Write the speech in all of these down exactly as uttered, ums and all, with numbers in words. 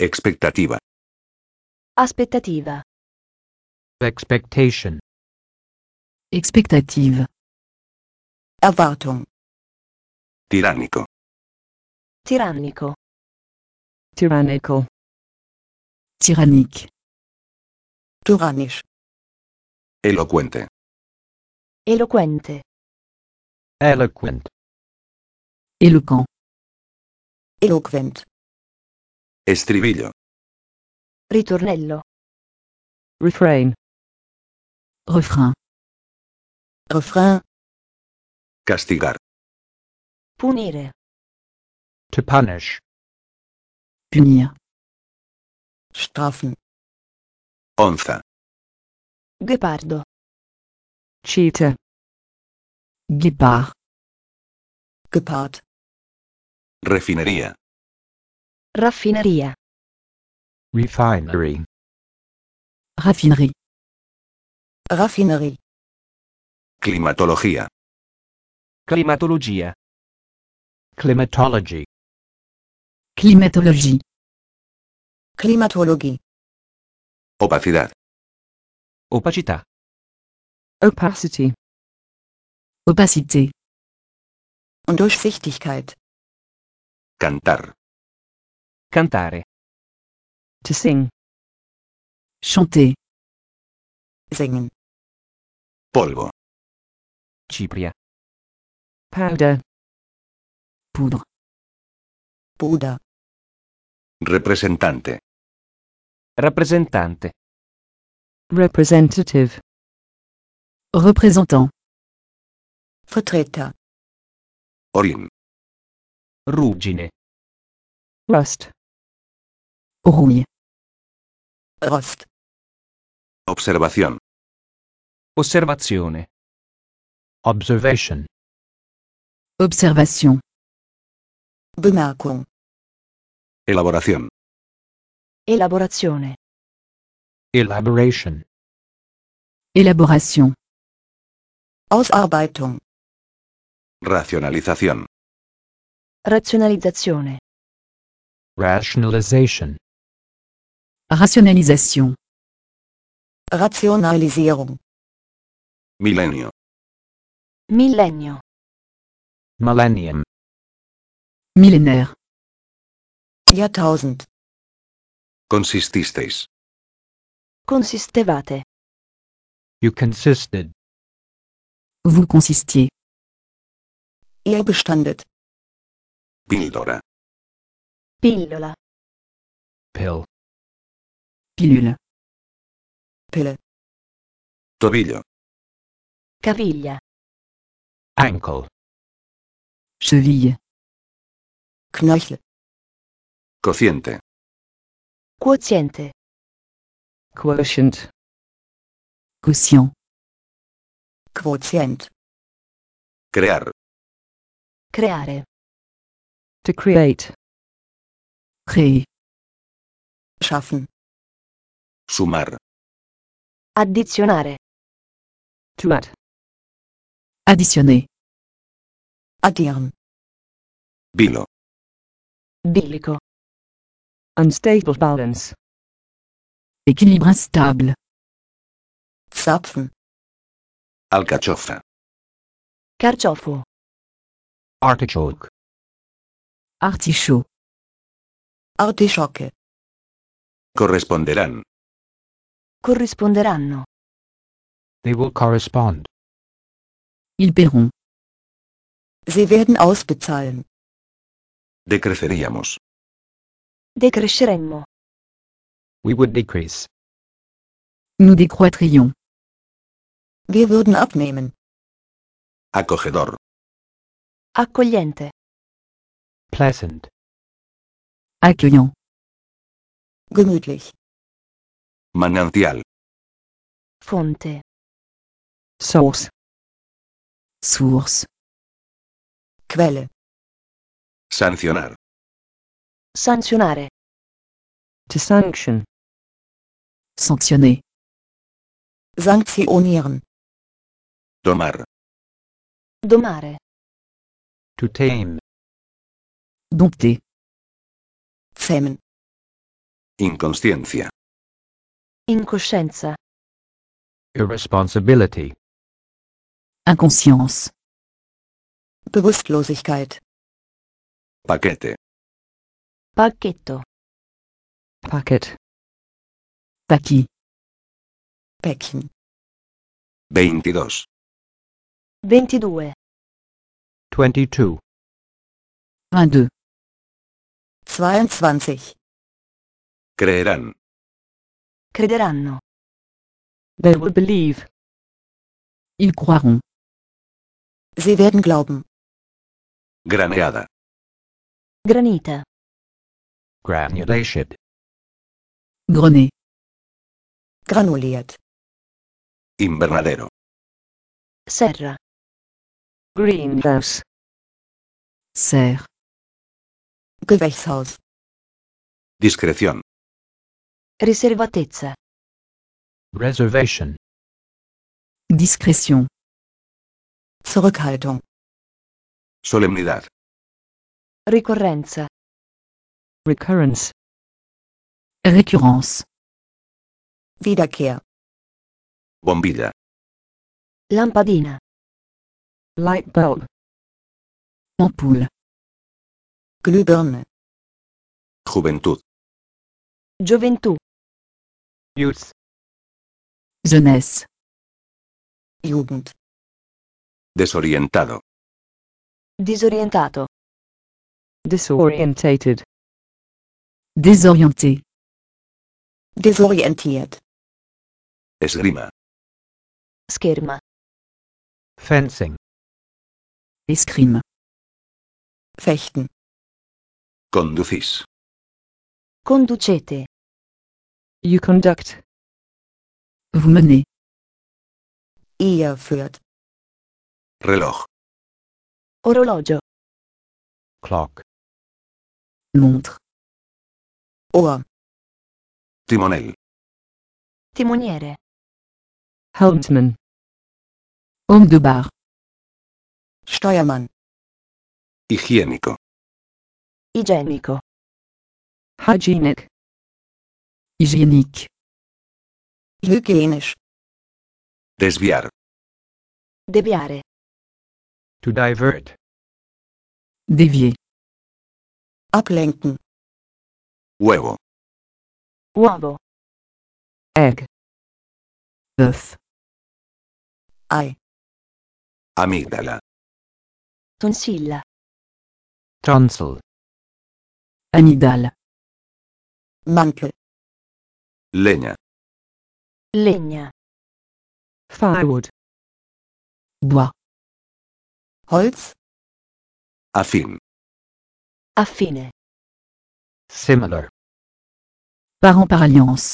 Expectativa. Aspettativa. Expectation. Expectative. Erwartung. Tirannico. Tirannico. Tyrannical. Tyrannique. Tyrannisch. Elocuente. Eloquente. Eloquent. Éloquent. Eloquent. Estribillo. Ritornello. Refrain. Refrain. Refrain. Castigar. Punire. To punish. Punir. Strafen. Onza. Ghepardo. Cheetah. Guépard. Gepard. Refinería. Raffineria. Refinery. Raffinerie. Raffinerie. Climatología. Climatologia. Climatology. Climatologie. Klimatologie. Opacidad. Opacità. Opacity. Opacité. Undurchsichtigkeit. Cantar. Cantare. To sing. Chanter. Singen. Polvo. Cipria. Powder. Poudre. Puder. Representante. Rappresentante. Representative. Représentant. Vertreter. Orín. Ruggine. Rust. Rouille. Rost. Observación. Osservazione. Observation. Observation. Bemerkung. Elaboración. Elaborazione. Elaboration. Élaboration. Ausarbeitung. Racionalización. Razionalizzazione. Rationalization. Rationalisation. Rationalisierung. Milenio. Millennio. Millennium. Millénaire. Jahrtausend. Consististeis. Consistevate. You consisted. Vous consistiez. Ihr bestandet. Píldora. Pillola. Pill. Pilule. Pille. Tobillo. Caviglia. Ankle. Cheville. Knöchel. Cociente. Quoziente. Quotient. Quotient. Quotient. Crear. Creare. To create. Créer. Schaffen. Sumar. Addizionare. To add. Additionner. Addieren. Bilo. Bilico. Unstable balance. Équilibre instable. Zapfen. Alcachofa. Carciofo. Artichoke. Artichaut. Artischocke. Corresponderán. Corrisponderanno. They will correspond. Ils paieront. Sie werden ausbezahlen. Decreceríamos. Decresceremmo. We would decrease. Nous décroîtrions. Wir würden abnehmen. Acogedor. Accogliente. Pleasant. Accueillant. Gemütlich. Manantial. Fonte. Source. Source. Quelle. Sancionar. Sanzionare. To sanction. Sanctionner. Sanktionieren. Domar. Domare. To tame. Dompter. Zähmen. Inconsciencia. Incoscienza. Irresponsibility. Inconscience. Bewusstlosigkeit. Paquete. Pacchetto. Packet. Paquet. Päckchen. veintidós. ventidue. twenty-two. vingt-deux. zweiundzwanzig. Creerán. Crederanno. They will believe. Ils croiront. Sie werden glauben. Graneada. Granita. Granulation. Grenet. Granuliert. Invernadero. Serra. Greenhouse. Serre. Gewächshaus. Discreción. Riservatezza. Reservation. Discrétion. Zurückhaltung. Solemnidad. Ricorrenza. Recurrence. Récurrence. Wiederkehr. Bombilla. Lampadina. Light bulb. Ampoule. Glühbirne. Juventud. Gioventù. Youth. Jeunesse. Jugend. Desorientado. Disorientato. Disorientated. Désorienté. Desorientiert. Esgrima. Scherma. Fencing. Escrime. Fechten. Conducís. Conducete. You conduct. Vous menez. Ihr führt. Reloj. Orologio. Clock. Montre. Ohr. Timonel. Timoniere. Helmsman. Homme de bar. Steuermann. Higiénico. Igienico. Hygienic. Hygiénique. Hygienisch. Desviar. Deviare. To divert. Dévier. Ablenken. Huevo. Uovo. Egg. Œuf. Ei. Amígdala. Tonsilla. Tonsil. Amygdale. Mantel. Leña. Legna. Firewood. Bois. Holz. Afín. Affine. Similar. Parent par alliance.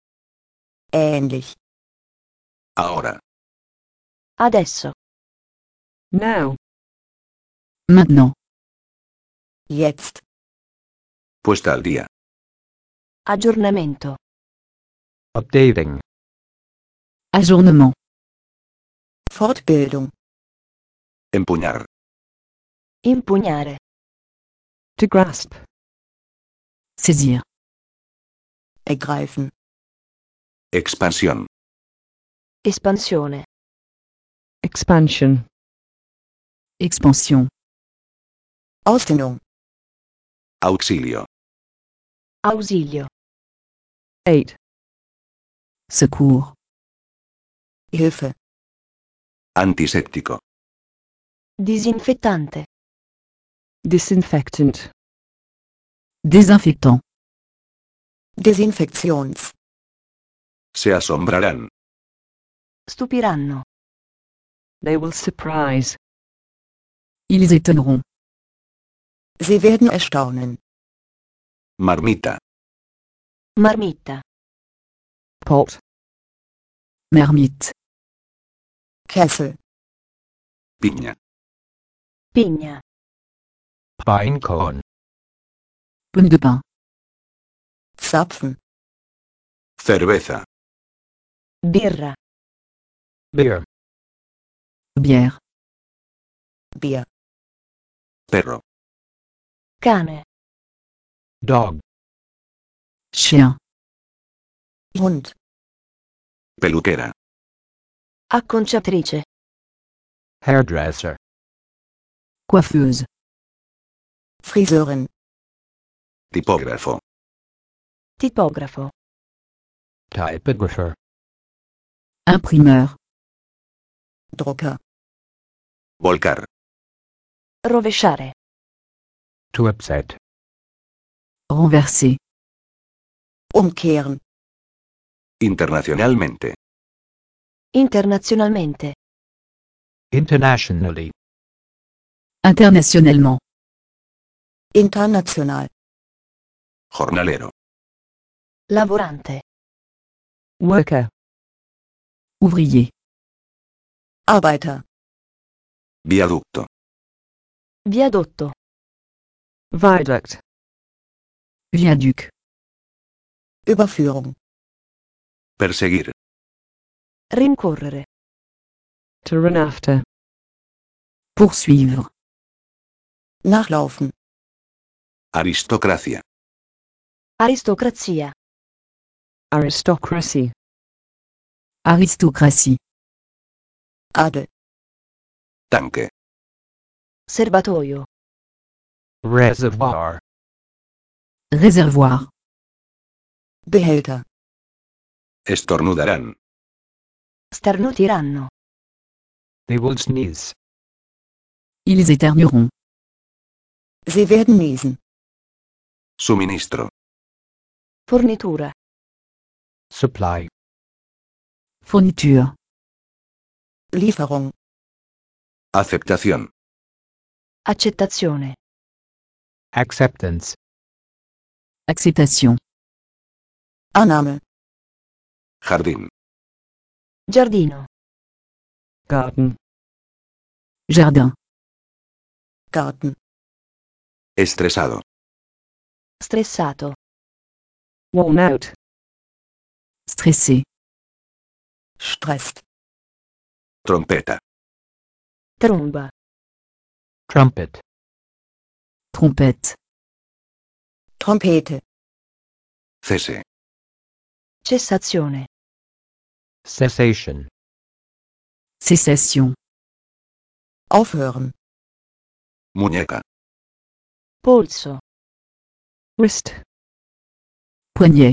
Ähnlich. Ahora. Adesso. Now. Maintenant. Jetzt. Puesta al día. Aggiornamento. Updating. Ajournement. Fortbildung. Empuñar. Impugnare. To grasp. Saisir. Ergreifen. Expansión. Espansione. Expansion. Expansion. Ausdehnung. Auxilio. Ausilio. Eight. Secours. Hilfe. Antiséptico. Disinfettante. Disinfectant. Désinfectant. Desinfektions. Se asombrarán. Stupiranno. They will surprise. Ils étonneront. Sie werden erstaunen. Marmita. Marmitta. Pot. Marmite. Kessel. Piña. Pigna. Pine cone. Pomme de pin. Zapfen. Cerveza. Birra. Beer. Bière. Bier. Perro. Cane. Dog. chien, Hund, Peluquera. Acconciatrice. Hairdresser. coiffeuse, Friseurin, Tipógrafo. Tipografo. Typographer. imprimeur, Drucker, Volcar. Rovesciare. To upset. renverser, umkehren, Internacionalmente. Internazionalmente. Internationally. internationalement, international, Jornalero. Lavorante. worker, ouvrier, Arbeiter, Viaducto. Viadotto. viaduct, viaduc, Überführung, Perseguir. Rincorrere. to run after, poursuivre, nachlaufen, Aristocracia. Aristocrazia. aristocracy, aristocratie, Adel, Tanque. Serbatoio. Reservoir. réservoir, Behälter, Estornudarán. Starnutiranno. They will sneeze. ils éternueront, sie werden niesen, Suministro. Fornitura. Supply. fourniture, Lieferung, Aceptación. Accettazione. Acceptance. acceptation, Annahme, Jardín. Giardino. garden, jardin, Garten, Estresado. Stressato. worn out, stressé, stresst, Trompeta. Tromba. Trumpet. trompette, Trompete, Cese. Cessazione. Cessation. cessation, aufhören, Muñeca. Polso. wrist, poignet,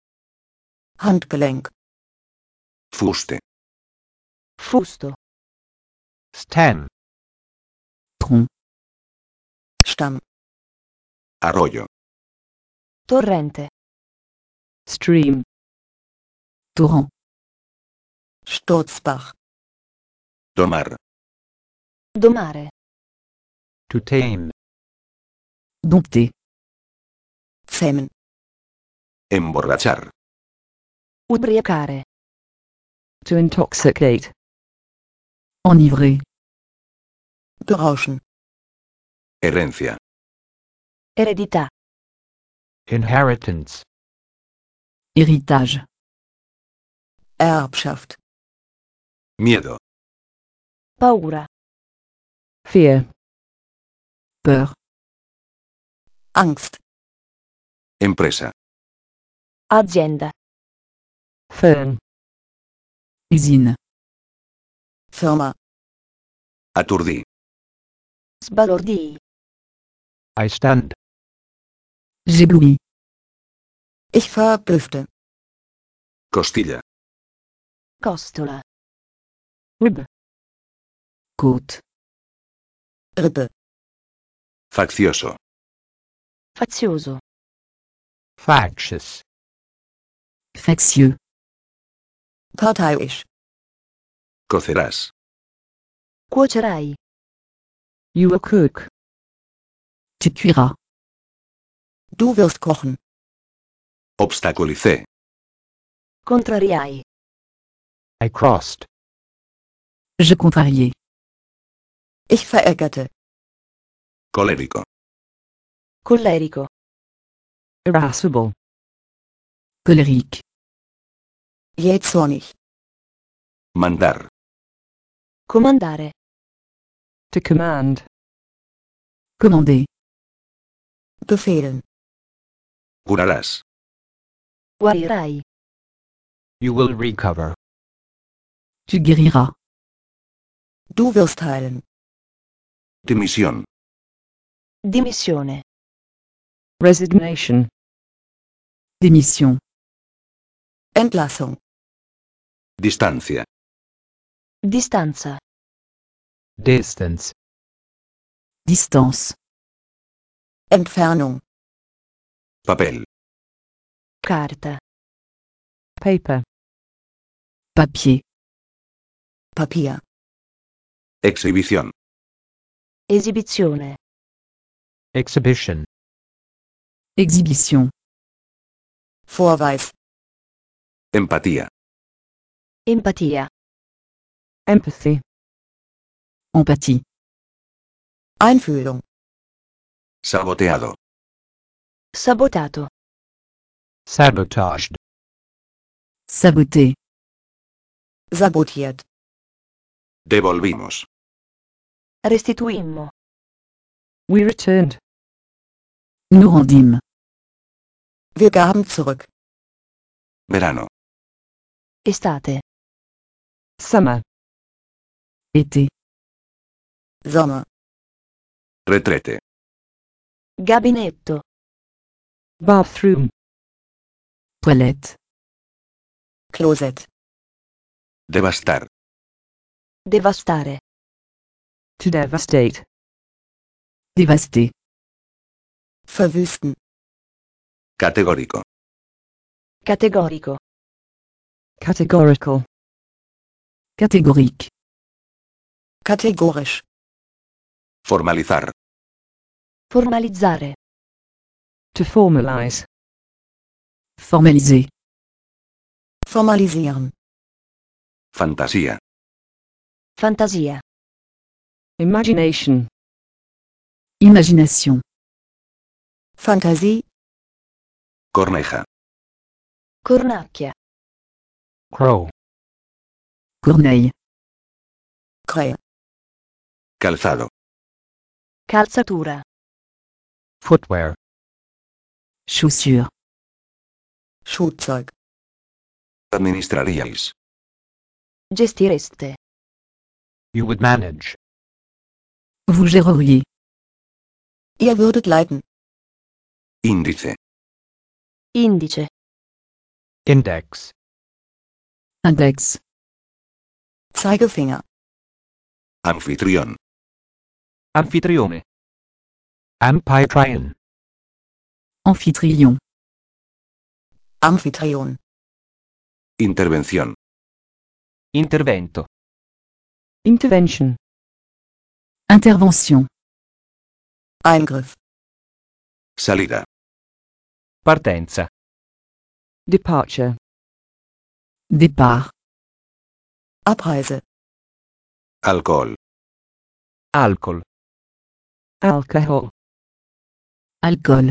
Handgelenk, Fuste. Fusto. Stem. tronc, Stamm, Arroyo. Torrente. stream, torrent, Sturzbach, Domar. Domare. To tame. dompter, zähmen, Emborrachar. Ubriacare. to intoxicate, enivrer, berauschen, Herencia. Eredità. Inheritance. héritage, Erbschaft, Miedo. Paura. fear, peur, Angst, Empresa. Azienda. firm, usine, Firma, Aturdí. Sbalordii. I stand. j'éblouis, ich verblüffte, Costilla. Costola. rib, côte, Rippe, Faccioso. Fazioso. Factious. factieux, parteiisch, Cocerás. Cuocerai. you will cook, tu cuiras, du wirst kochen, Obstaculicé. Contrariai. I crossed. je contrariai, ich verärgerte, Colérico. Collerico. irascible, colérique, jähzornig, Mandar. Comandare. to command, commander, befehlen, Curarás. Guarirai. You will recover. Tu guériras. Du wirst heilen. Dimisión. Dimissione. Resignation. Démission. Entlassung. Distancia. Distanza. Distance. Distance. Entfernung. Papel. Carta. Paper. Papier. Papier. Exhibición. Esibizione. Exhibition. Exhibition. Vorweis. Empatía. Empatia. Empathy. Empathie. Einfühlung. Saboteado. Sabotato. Sabotaged. Saboter. Sabotiert. Devolvimos. Restituimmo. We returned. Nous rendîmes. Wir gaben zurück. Verano. Estate. Summer. Été. Sommer. Retrete. Gabinetto. Bathroom. Toilette. Closet. Devastar. Devastare. To devastate. Dévaster. Verwüsten. Categórico. Categorico. Categorical. Catégorique. Kategorisch. Formalizar. Formalizzare. To formalize. Formaliser. Formalisieren. Fantasía. Fantasia. Imagination. Imagination. Fantasie. Corneja. Cornacchia. Crow. Corneille. Krähe. Calzado. Calzatura. Footwear. Chaussure. Schuhzeug. Administraríais. Gestireste. You would manage. Vous géreriez. Ihr würdet leiten. Índice. Indice. Index. Index. Zeigefinger. Anfitrión. Anfitrione. Amphitryon. Amphitryon. Amphitryon. Intervención. Intervento. Intervention. Intervention. Eingriff. Salida. Partenza. Departure. Départ. Abreise. Alcohol. Alcol. Alcohol. Alcool.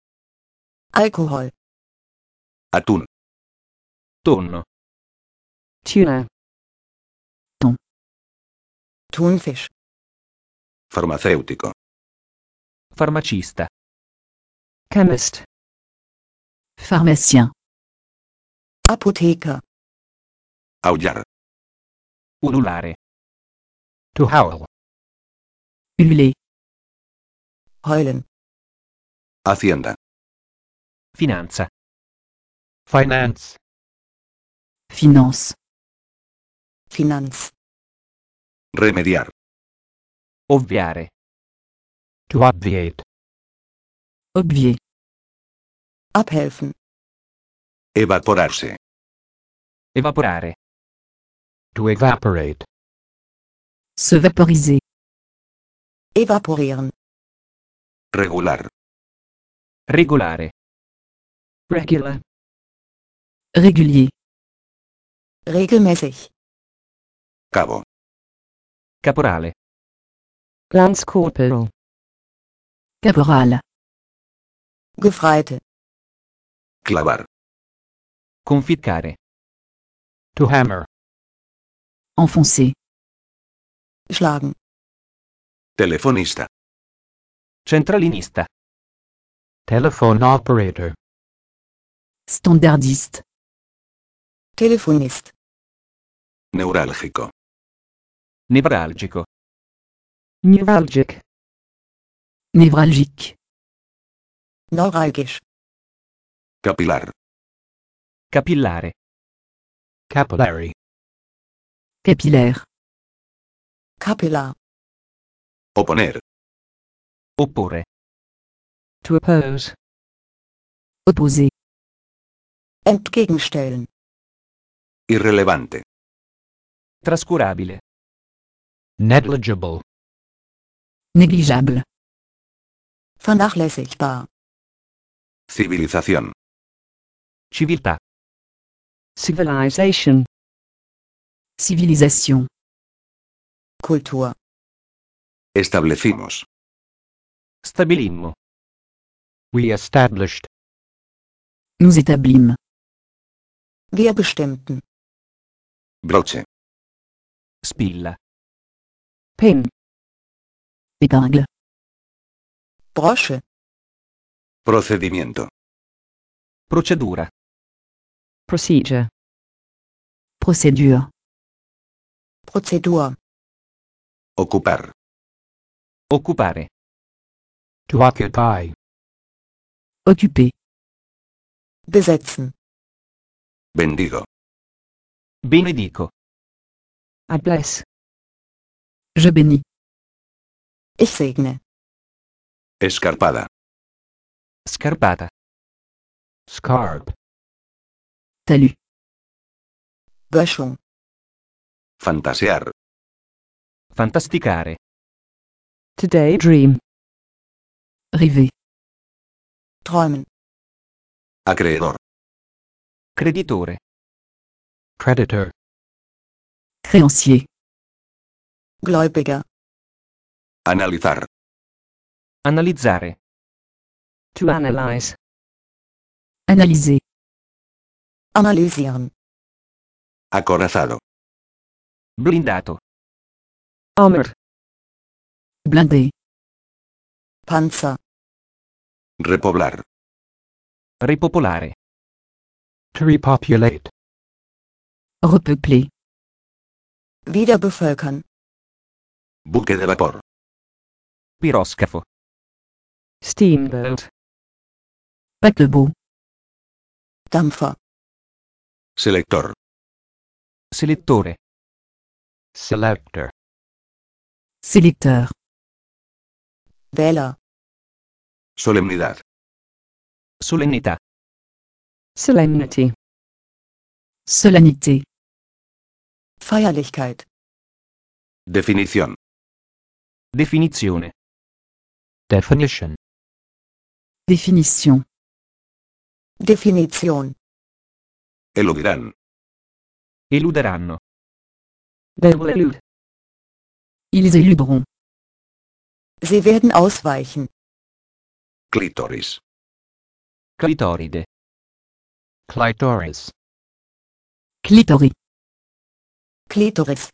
Alkohol. Atún. Tonno. Tuna. Thunfisch. Farmacéutico. Farmacista. Chemist. Pharmacien. Apotheker. Aullar. Ululare. To howl. Ululer. Heulen. Hacienda. Finanza. Finance. Finance. Finanz. Remediar. Ovviare. To obviate. Obvier. Abhelfen. Evaporarse. Evaporare. To evaporate. Se vaporiser. Evaporieren. Regular. Regolare. Regular. Régulier. Regelmäßig. Cabo. Caporale. Lance Corporal. Caporal. Gefreite. Clavar. Conficcare. To hammer. Enfoncer. Schlagen. Telefonista. Centralinista. Telephone operator. Standardiste. Telefonist. Neurálgico. Nevralgico. Neuralgic. Névralgique. Neuralgisch. Capilar. Capillare. Capillary. Capillaire. Capillar. Oponer. Opporre. To oppose. Opposé. Entgegenstellen. Irrelevante. Trascurabile. Negligible. Négligeable. Vernachlässigbar. Civilización. Civiltà. Civilization. Civilisation. Kultur. Establecimos. Stabilimmo. We established. Nous établîmes. Wir bestimmten. Broche. Spilla. Pin. Épingle. Brosche. Procedimiento. Procedura. Procedure. Procédure. Prozedur. Ocupar. Occupare. To occupy. Occupé. Besetzen. Bendigo. Benedico. I bless. Je bénis. Ich segne. Escarpada. Scarpata. Scarp. Talus. Böschung. Fantasear. Fantasticare. To daydream. Rêver. Träumen. Acreedor. Creditore. Creditor. Créancier. Gläubiger. Analizar. Analizzare. To analyze. Analyser. Analysieren. Acorazado. Blindato. Armored. Blindé. Panzer. Repoblar. Ripopolare. To repopulate. Repeupler. Wieder bevölkern. Buque de vapor. Piroscafo. Steamboat. Paquebot. Dampfer. Selector. Selettore. Selector. Sélecteur. Wähler. Solemnidad. Solennità. Solemnity. Solennité. Feierlichkeit. Definición. Definizione. Definition. Définition. Definition. Eludirán. Eluderanno. They will elude. Ils éluderont. Sie werden ausweichen. Clítoris. Clitoride. Clitoris. Clitoris. Klitoris.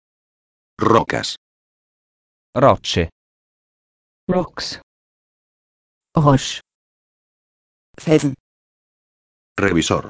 Rocas. Rocce. Rocks. Roche. Felsen. Revisor.